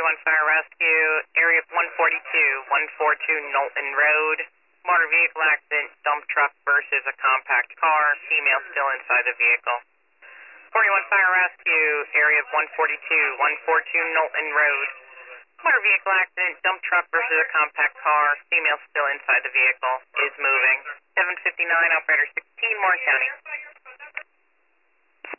Fire Rescue, area 142 Knowlton Road. Motor vehicle accident, dump truck versus a compact car. Female still inside the vehicle. 41 Fire Rescue, area 142 Knowlton Road. Motor vehicle accident, dump truck versus a compact car. Female still inside the vehicle, is moving. 759, operator 16, Warren County.